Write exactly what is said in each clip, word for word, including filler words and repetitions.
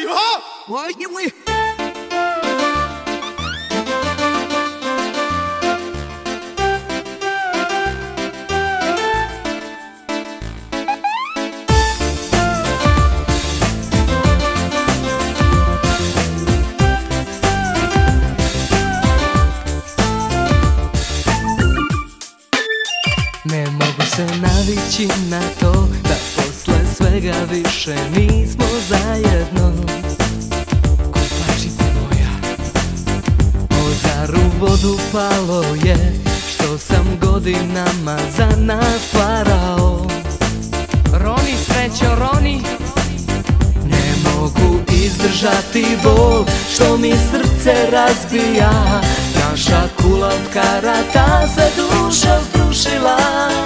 ha! Oj, oj. Ne mogu se navići na to da posle svega više nismo zajedno. Kupačice moja, O zaru vodu palo je što sam godinama za nas stvarao. Roni, srećo, Roni. Ne mogu izdržati bol što mi srce razbija. Naša kula od karata se dušo zrušila.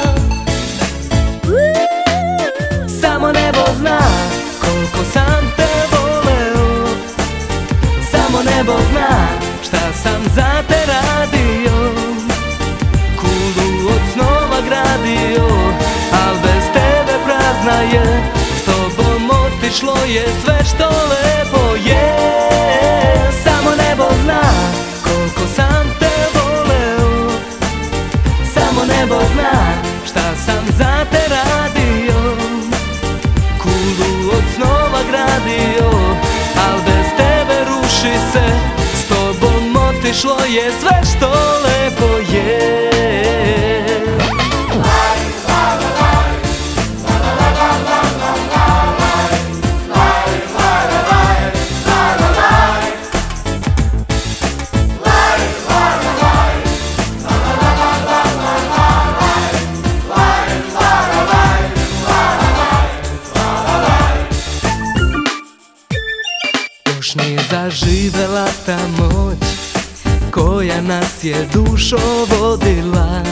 Samo nebo zna koliko sam te voleo. Samo nebo zna šta sam za te radio. Kulu od snova gradio, al bez tebe prazna je. S tobom otišlo je sve što lepo je. Samo nebo zna koliko sam te voleo. Samo nebo zna šta sam za te radio. Kulu od snova gradio, al bez tebe ruši se. S tobom otišlo je sve što lepo je. Još nije zaživela ta moć koja nas je dušo vodila.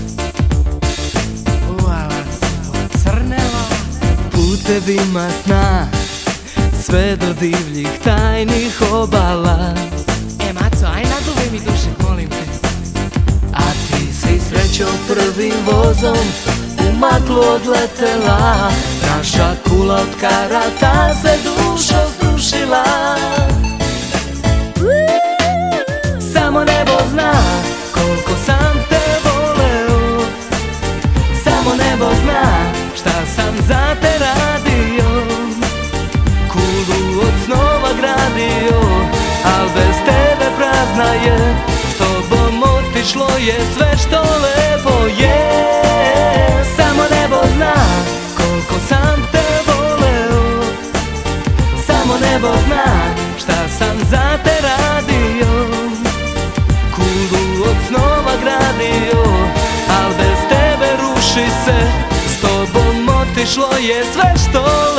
Uvala se pocrnela Putevima sna sve do divljih tajnih obala. E, Maco, aj naduvaj mi dušek, molim te. A ti si srećo prvim vozom u maglu odletela. Naša kula od karata se dušo zrušila. Samo nebo zna koliko sam te voleo. Samo nebo zna šta sam za te radio. Kulu od snova gradio, al bez tebe prazna je. S tobom otišlo je sve što lepo je. Samo nebo zna koliko sam te voleo. Samo nebo zna šta sam za te radio. Kulu od snova gradio, al bez tebe ruši se. S tobom otišlo je sve što